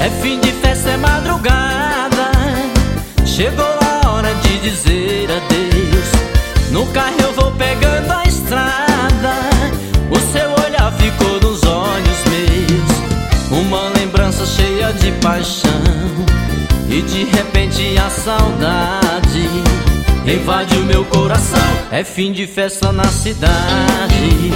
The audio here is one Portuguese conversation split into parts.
É fim de festa, é madrugada. Chegou a hora de dizer adeus. No carro eu vou pegando a estrada. O seu olhar ficou nos olhos meus, uma lembrança cheia de paixão. E de repente a saudade invade o meu coração. É fim de festa na cidade.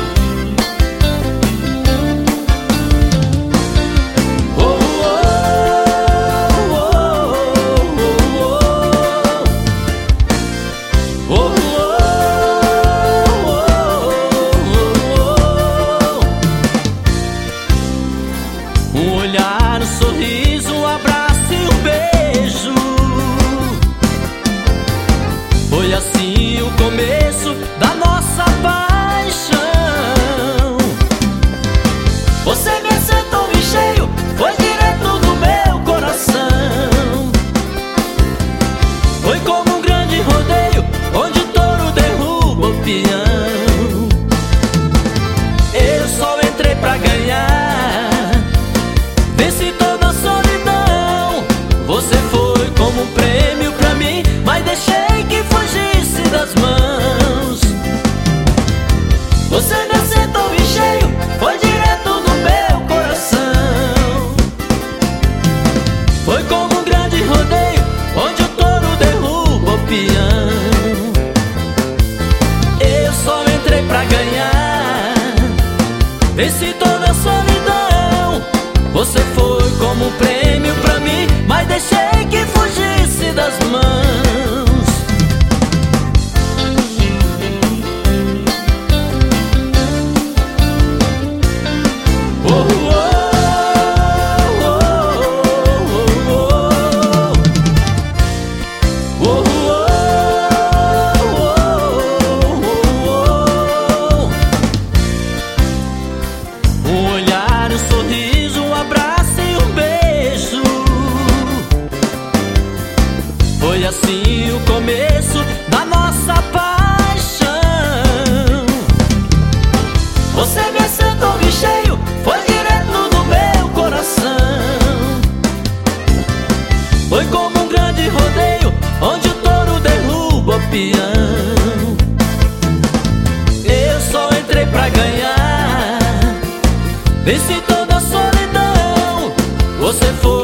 Um olhar, um sorriso, um abraço e um beijo. Foi assim o começo da nossa paixão. Você me acertou em cheio, foi direto no meu coração. Foi como um grande rodeio, onde o touro derruba o peão. Eu só entrei pra ganhar, venci toda a solidão. Você foi como um prêmio pra mim, mas deixei que fugisse das mãos. Você me acertou em cheio, foi direto no meu coração. Foi como um grande rodeio, onde o touro derruba o peão. Eu só entrei pra ganhar, venci toda a solidão. Você foi como um prêmio pra mim, mas deixei que fugisse das mãos. Um olhar, um sorriso, um abraço e um beijo. Foi assim o começo da nossa paixão. Você me acertou em cheio, foi direto no meu coração. Foi como um grande rodeio, onde o touro derruba o peão. Eu só entrei pra ganhar, venci toda a solidão. Você foi